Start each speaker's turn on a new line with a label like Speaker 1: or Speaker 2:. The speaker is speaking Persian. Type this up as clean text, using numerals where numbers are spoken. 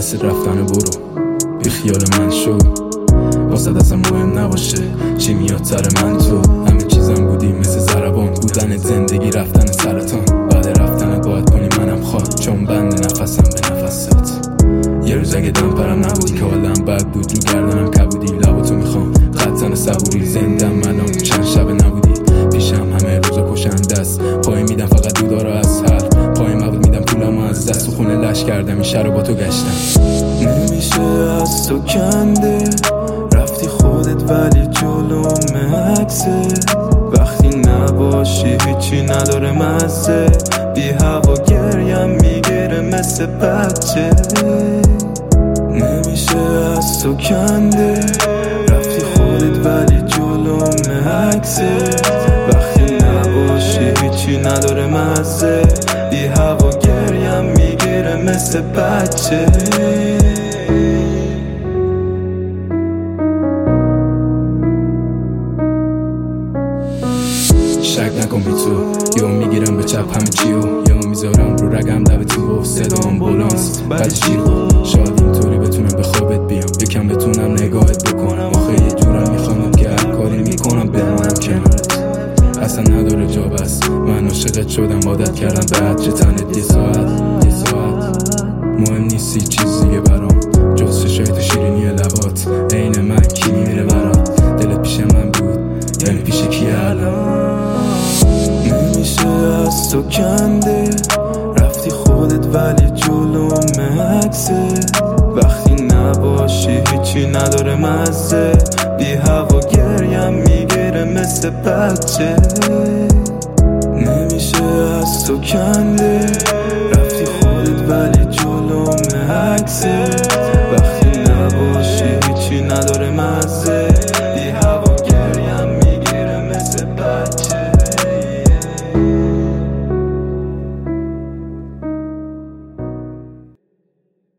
Speaker 1: مسیر رفتن برو، بی خیال من شو، واسه اصلا مهم نباشه چی میاد سر من. تو همه چیزم بودی مثل ضربان، بودن زندگی رفتن سرطان. بعد رفتن باید کنی منم خواد، چون بند نفسم به نفست. یه روز اگه دم پرم نبودی که حالم بد بود، رو گردنم کبودی، لباتو میخوام خطن صبوری. زندم منم چند شب نبودی پیشم، همه روزا کشنده است. پای میدم فقط دودارو از هر پای مبود میدم پولمو از دست. تو خونه لش کردم این شهر رو با تو گشتم.
Speaker 2: نمیشه از تو کنده رفتی خودت ولی جلوم عکسه. وقتی نباشی هیچی نداره مزه، بی هوا گریم میگیره مثل بچه. نمیشه از تو کنده رفتی خودت ولی جلوم عکسه. وقتی نباشی هیچی نداره مزه، بی هوا گریم میگیره مثل بچه.
Speaker 1: شک نکن بی تو، یهو میگیرم به چپ همه چیو، یهو میذارم رو رگم لب تو، صدام بلانس بعد شیر. شاید اینطوری بتونم به خوابت بیام، یکم بتونم نگاهت بکنم. آخه یه جورم میخوام که هر کاری میکنم بمونم کنارت. اصلا نداره جا بس، من عاشقت شدم، عادت کردم به عطر تنت. یه ساعت مهم نیستی چیز دیگه برام، جز چشایت شیرینی لبات. عین من کی میمیره برات، دلت پیش من بود یعنی پیش کی الان؟
Speaker 2: نمیشه از تو کنده رفتی خودت ولی جلوم عکسه. وقتی نباشی هیچی نداره مزه، بی هوا گریم میگیره مثل بچه. نمیشه از تو کنده رفتی خودت ولی جلوم عکسه. وقتی نباشی هیچی نداره مزه، بی هوا گریم میگیره مثل بچه.